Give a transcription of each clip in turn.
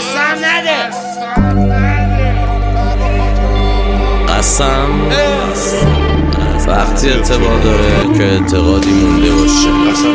قسم نده. قسم وقتی اعتبار داره که اعتقادی مونده باشه،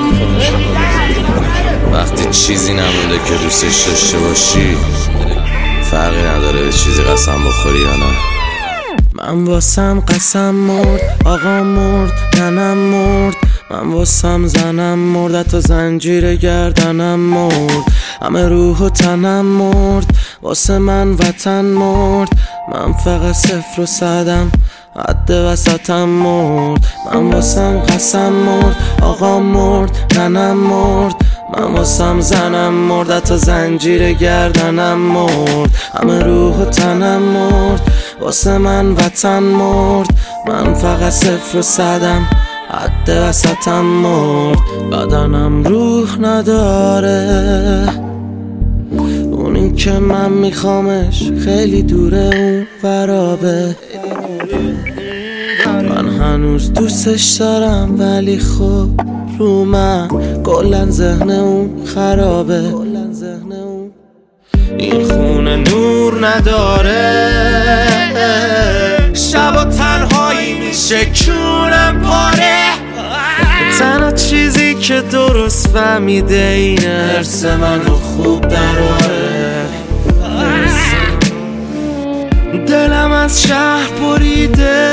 وقتی چیزی نمونده که دوستش داشته باشی، فرقی نداره به چیزی قسم بخوری یا نه. من واسم قسم مرد، آقا مرد، ننم مرد، من واسم زنم مرد، حتی زنجیر گردنم مرد، همه روح و تنم مرد، واسه من وطن مرد، من فقط صفر و صدم، حد وسطم مرد. من واسم قسم مرد، آقا مرد، ننم مرد، من واسم زنم مرد، حتی زنجیر گردنم مرد، همه روح و تنم مرد، واسه من وطن مرد، من فقط صفر و صدم، حد وسطم مرد. بدنم روح نداره، اونی که من میخوامش خیلی دوره، اون فرابه. من هنوز دوستش دارم ولی خب رو من کلن ذهن اون خرابه. این خونه نور نداره، شب و تنهایی میشه کونم پاره. تنها چیزی که درست فهمیده اینه حرس منو خوب دراره. دلم از شهر بریده،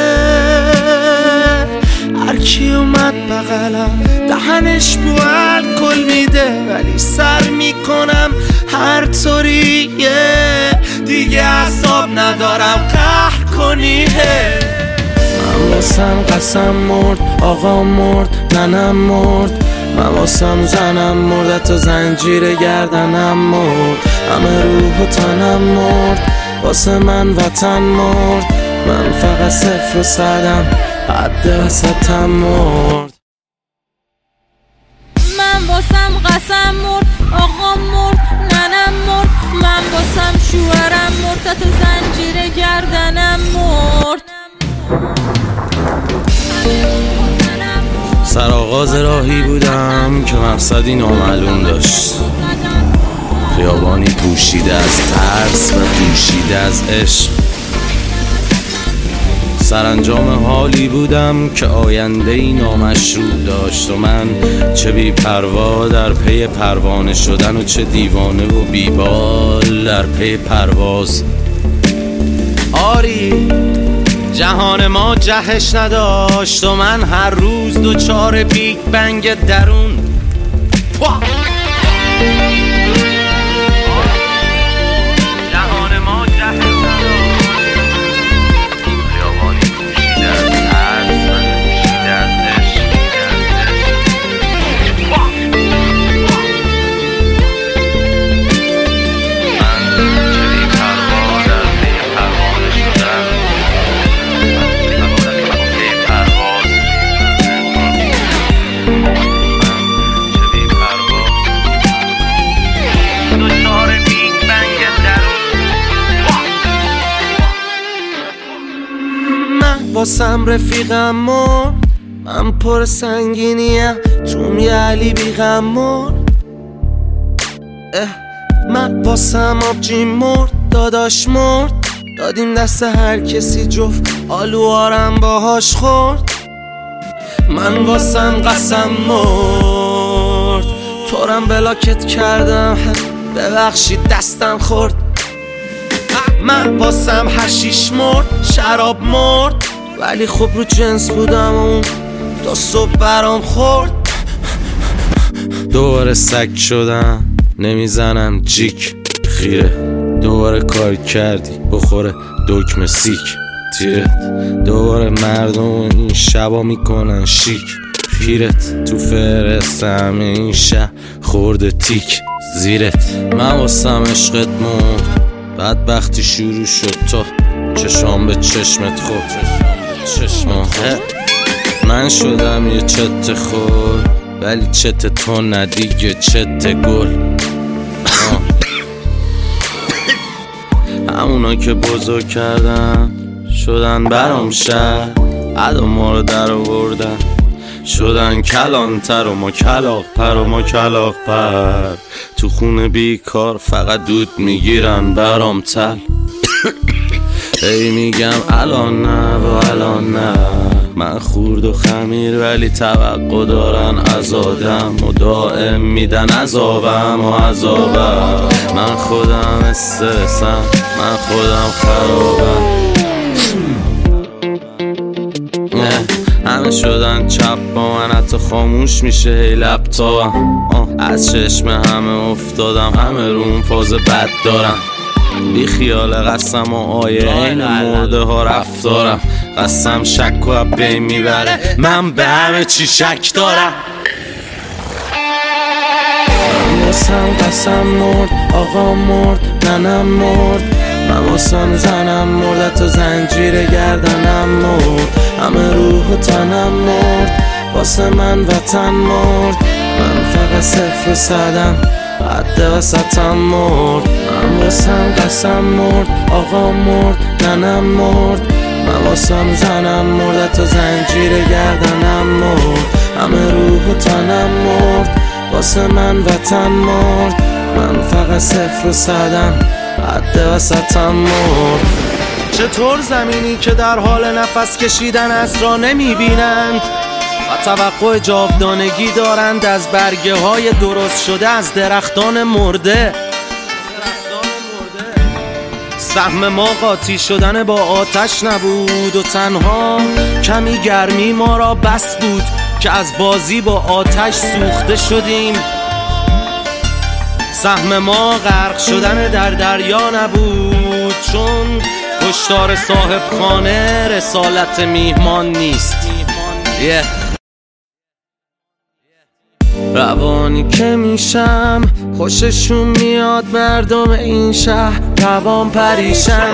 هرکی اومد بغلم دهنش بو الکل میده، ولی سر میکنم هر طوریه، دیگه اعصاب ندارم قهر کنیه. من واسم قسم مرد، آقا مرد، ننم مرد، من واسم زنم مرد، حتی زنجیر گردنم مرد، همه روح و تنم مرد، واسه من وطن مرد، من فقط صفر و صدم، حد وسطم مرد. من واسم قسم مرد، آقا مرد، ننم مرد، من واسم شوهرم مرد، تا تو زنجیر گردنم مرد. سرآغاز راهی بودم که مقصدی نامعلوم داشت، خیابانی پوشیده از ترس و دوشیده از عشق. سرانجام حالی بودم که آینده‌ای نامشروع داشت و من چه بی پروا در پی پروانه شدن و چه دیوانه و بیبال در پی پرواز. آری جهان ما جهش نداشت و من هر روز دوچار بیگ بنگ درون. واسم رفیقم مرد، من پر سنگینیم توم یه علی بیغم مرد. من واسم آبجی مرد، داداش مرد، دادیم دست هر کسی جفت آلوارم باهاش خورد. من واسم قسم مرد، تورم بلاکت کردم ببخشید دستم خورد. من واسم حشیش مرد، شراب مرد، ولی خب رو جنس بودم اون تا صبح برام خورد. دوباره سگ شدم نمیزنم جیک خیره، دوباره کار کردی بخوره دکمه سیک تیرت، دوباره مردم این شبا میکنن شیک پیرت، تو فرستم این شب خورده تیک زیرت. من واسم عشقت مرد، بدبختی شروع شد تا چشام به چشمت خورد. من شدم یه چت خور، ولی چت تو ندیگه چت گل. همونا که بزرگ کردن شدن برام شهر، عدا ما رو در آوردن شدن کلانتر و ما کلاغ‌پر و ما کلاغ‌پر. تو خونه بیکار فقط دود میگیرن برام تل. هی میگم الان نه و الان نه، من خورد و خمیر ولی توقع دارن از آدم و دائم میدن عذابم و عذابم. من خودم استرسم، من خودم خرابم. همه شدن چپ با من، حتی خاموش میشه لپتاپم. از چشم همه افتادم، همه روم فاز بد دارم. بی خیال قسم و آیه این مرده ها رفتارم. قسم شک و بین میبره، من به همه چی شک دارم. من واسم قسم مرد، آقا مرد، ننم مرد. من واسم زنم مرد، تو زنجیر گردنم مرد. همه روح و تنم مرد، واسه من وطن مرد. من فقط صفر و صدم، حد وسطم مرد. من واسم قسم مرد، آقا مرد، ننم مرد. من واسم زنم مرد، تو زنجیر گردنم مرد. همه روح و تنم مرد، واسه من وطن مرد. من فقط صفر و صدم، حد وسطم مرد. چطور زمینی که در حال نفس کشیدن از را نمیبینند و توقع جاودانگی دارند از برگه های درست شده از درختان مرده. سهم ما قاطی شدن با آتش نبود و تنها کمی گرمی ما را بس بود که از بازی با آتش سوخته شدیم. سهم ما غرق شدن در دریا نبود، چون کشتار صاحب خانه رسالت میهمان نیست. روانی که میشم خوششون میاد مردم این شهر روان پریشن.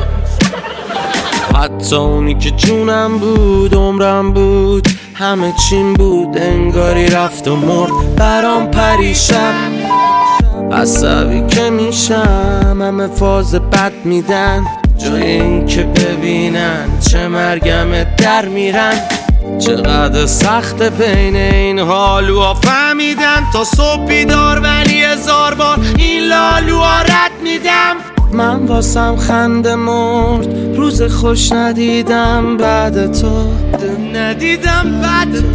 حتی اونی که جونم بود عمرم بود همه چیم بود انگاری رفت و مرد برام پریشن. عصبی که میشم همه فاز بد میدن، جای این که ببینن چه مرگم در میرن. چقدر سخت بین این حالوها فهمیدن، تا صبح بیدار ولی 1000 بار این لالوها رد میدم. من واسم خنده مرد، روز خوش ندیدم بعد تو، ندیدم بعد تو.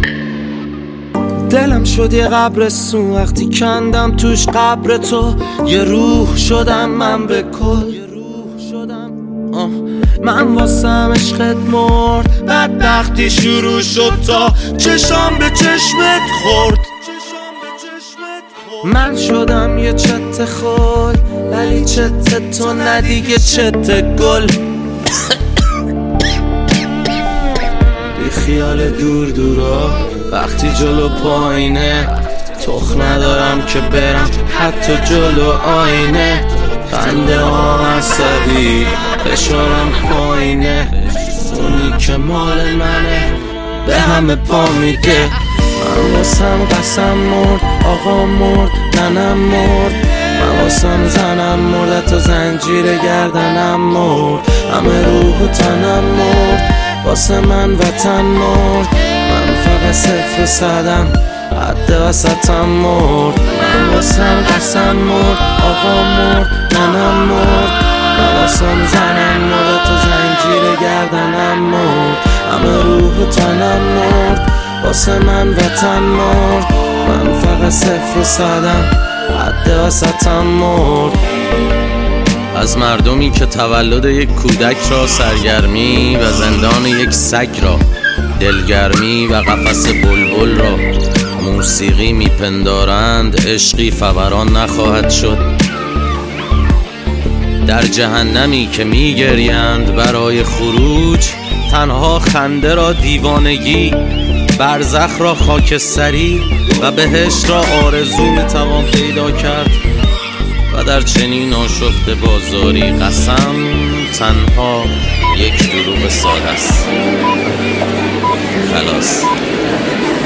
دلم شد یه قبرستون وقتی کندم توش قبر تو. یه روح شدم من به کل، من واسم عشقت مرد. بدبختی شروع شد تا چشام به چشمت خورد. من شدم یه چت خل ولی چت تو ندیگه چت گل. بی خیال دور دورا وقتی جلو پایینه، تخ ندارم که برم حتی جلو آینه. خنده ها عصبی فشارم پایینه، اونی که مال منه به همه پا میده. من واسم قسم مرد، آقا مرد، ننم مرد. من واسم زنم مرد، تو زنجیر گردنم مرد. همه روح و تنم مرد، واسه من وطن مرد. من فقط صفر و صدم، حد وسطم مرد. من واسم قسم مرد، آقا مرد، ننم مرد. من واسم زنم مرد، تو زنجیر گردنم مرد. همه روح و تنم مرد، واسه من وطن مرد. من فقط صفر و صدم، حد وسطم مرد. از مردمی که تولد یک کودک را سرگرمی و زندان یک سگ را، دلگرمی و قفس بلبل را موسیقی میپندارند، عشقی فوران نخواهد شد. در جهنمی که میگریند برای خروج، تنها خنده را دیوانگی، برزخ را خاکستری و بهشت را آرزو میتوان پیدا کرد. و در چنین آشفته بازاری قسم تنها یک دروغ ساده است. خلاص.